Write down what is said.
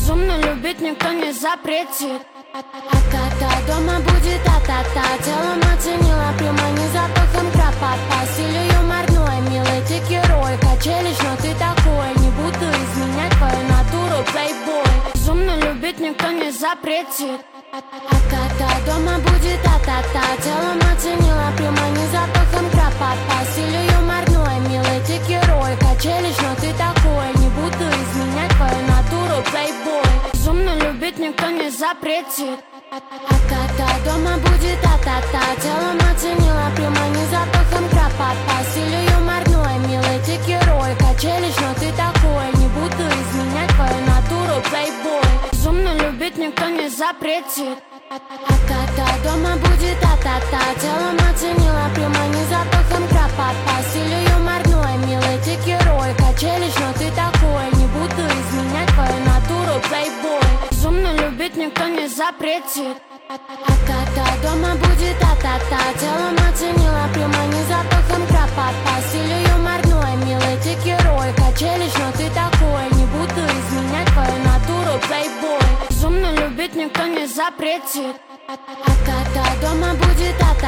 Безумно любить никто не запретит. А когда дома будет та-та-та, телом оценила, примани запахом крапа. По стилю юморной, милый ты герой. Качелись, но ты такой, не буду изменять твою натуру, плейбой. Безумно любить никто не запретит. А когда дома будет та-та-та, телом оценила, примани запахом крапа. По стилю юморной, милый ты герой. Качелись, но ты такой, не буду изменять твою натуру, плейбой. Безумно любить никто не запретит. А когда дома будет та-та-та, телом оценила, примани запахом крапа. По стилю юморной, милый ты герой. Качелись, но ты такой, не буду изменять твою натуру, плейбой. Безумно любить никто не запретит. А когда дома будет та-та-та, телом оценила, примани запахом крапа. По стилю юморной, милый ты герой. Качелись, но ты такой, не буду изменять твою натуру, плейбой. Безумно любить никто не запретит. А когда дома будет та-та-та, телом оценила, примани запахом крапа. По стилю юморной, милый ты герой. Качелись, но ты такой, не буду изменять твою натуру, плейбой. Безумно любить никто не запретит. А когда дома будет та-та-та.